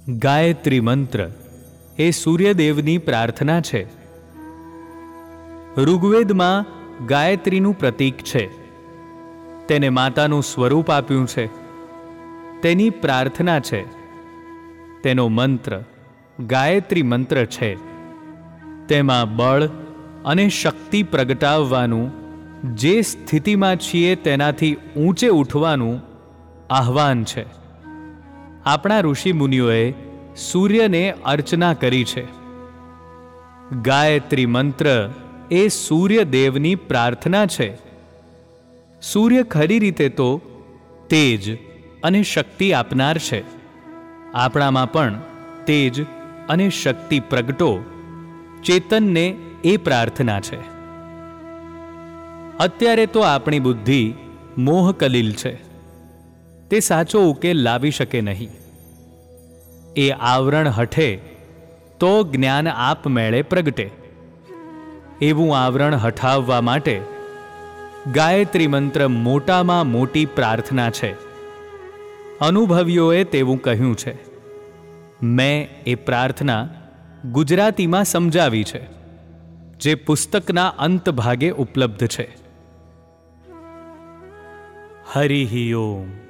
ગાયત્રી મંત્ર એ સૂર્યદેવની પ્રાર્થના છે. ઋગ્વેદમાં ગાયત્રીનું પ્રતીક છે. તેને માતાનું સ્વરૂપ આપ્યું છે. તેની પ્રાર્થના છે. તેનો મંત્ર ગાયત્રી મંત્ર છે. તેમાં બળ અને શક્તિ પ્રગટાવવાનું, જે સ્થિતિમાં છીએ તેનાથી ઊંચે ઉઠવાનું આહ્વાન છે. આપણા ઋષિ મુનિઓએ સૂર્યને અર્ચના કરી છે. ગાયત્રી મંત્ર એ સૂર્યદેવની પ્રાર્થના છે. સૂર્ય ખરી રીતે તો તેજ અને શક્તિ આપનાર છે. આપણામાં પણ તેજ અને શક્તિ પ્રગટો, ચેતનને એ પ્રાર્થના છે. અત્યારે તો આપણી બુદ્ધિ મોહકલીલ છે. તે સાચો ઉકેલ લાવી શકે નહીં. એ આવરણ હઠે તો જ્ઞાન આપમેળે પ્રગટે. એવું આવરણ હઠાવવા માટે ગાયત્રી મંત્ર મોટામાં મોટી પ્રાર્થના છે. અનુભવીઓએ તેવું કહ્યું છે. મેં એ પ્રાર્થના ગુજરાતીમાં સમજાવી છે, જે પુસ્તકના અંત ભાગે ઉપલબ્ધ છે. હરિ ઓમ.